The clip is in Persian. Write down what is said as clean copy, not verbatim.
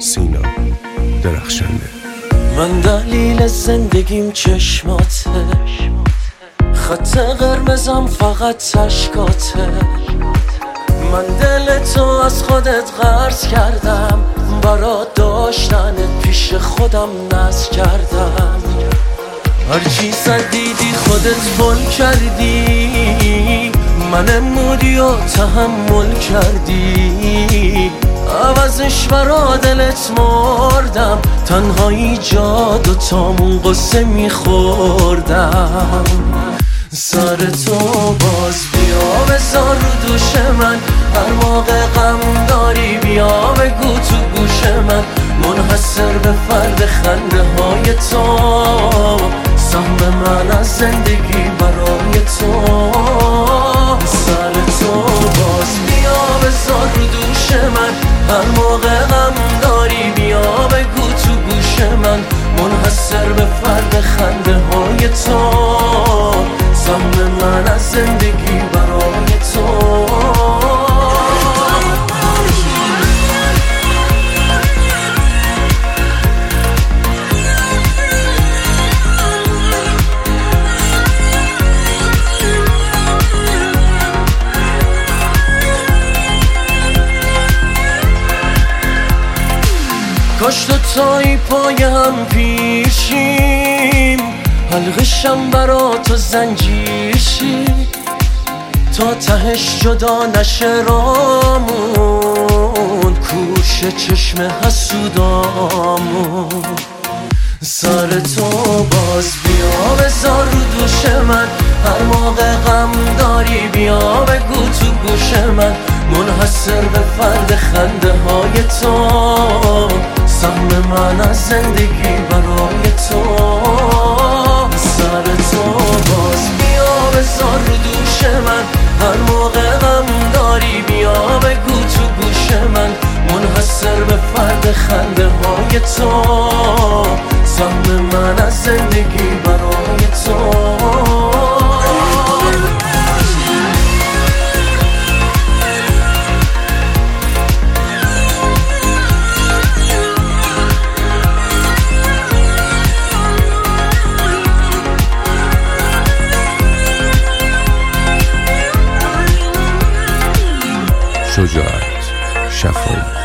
سینا درخشنده. من دلیل زندگیم چشماته، خط قرمزم فقط اشکاته. من دل تو از خودت قرض کردم، برا داشتنت پیش خودم نذر کردم. هرچی دیدی خودت بل کردی، من امودی و تحمل کردی. عوضش برا دلت مردم، تنهایی جاد و تامون قصه میخوردم. سر تو باز بیا بذار رو دوش من، هر موقع غم داری بیا بگو تو گوش من. منحصر به فرد خنده های تو، سهم من از زندگی برای تو. سر تو باز بیا بذار رو دوش من، هر موقع غم داری بیا بگو تو گوش من. منحصر به فرد خنده های تو، سهم من از زندگی برای تو. کاش دوتایی پای هم پیشیم، حلقشم برا تو زنجیر شی، تا تهش جدا نشه رامون، کوش چشم حسودامون. سر تو باز بیا بذار رو دوش من، هر موقع غم داری بیا بگو تو گوش من. منحصر به فرد خنده های تو، سهم من از زندگی برای تو. سر تو باز بیا بذار رو دوش من، هر موقع غم داری بیا بگو تو گوش من. منحصر به فرد خنده های تو، سهم من از زندگی برای تو. شجاعت شفایی.